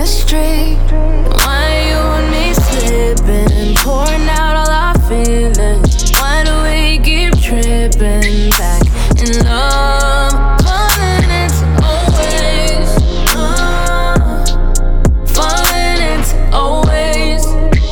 chemistry. Why you and me slipping, pouring out all our feelings? Why do we keep tripping back in love? Falling into always, falling into always.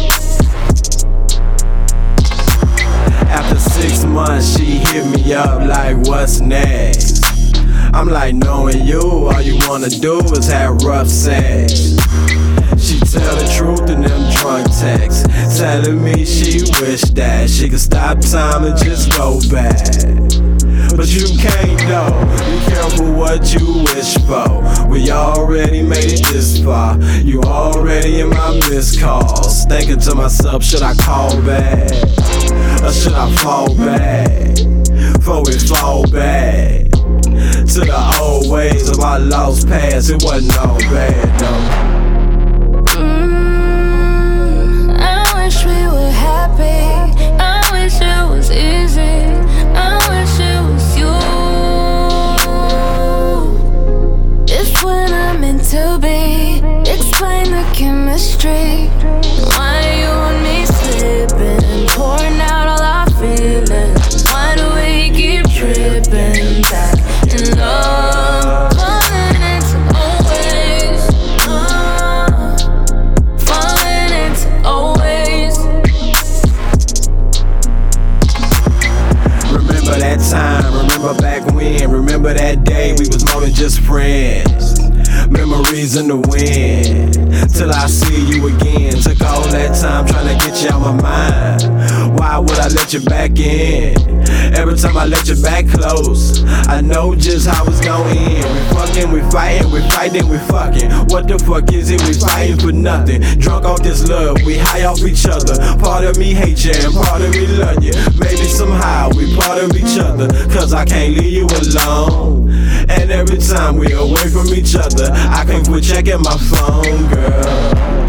After 6 months, she hit me up like, what's next? I'm like, knowing you, all you wanna do is have rough sex. She tell the truth in them drunk texts, telling me she wish that she could stop time and just go back. But you can't though, be careful what you wish for. We already made it this far, you already in my missed calls. Thinking to myself, should I call back? Or should I fall back? Before we fall back to the old ways of our lost past, it wasn't all bad though. I wish we were happy. I wish it was easy. I wish it was you. If we're not meant to be, explain the chemistry. Why you and me slipping, pouring out all our feelings? Why do we keep tripping back in love? Falling into always, falling into always. Remember that time, remember back when, remember that day we was more than just friends. Memories in the wind, till I see you again. Took all that time trying to get you out my mind. Why would I let you back in? Every time I let you back close, I know just how it's gon' end. We fucking, we fighting, we fighting, we fucking. What the fuck is it? We fighting for nothing. Drunk off this love, we high off each other. Part of me hate you and part of me love you. Maybe somehow we part of each other, cause I can't leave you alone. And every time we away from each other, I can't quit checking my phone, girl.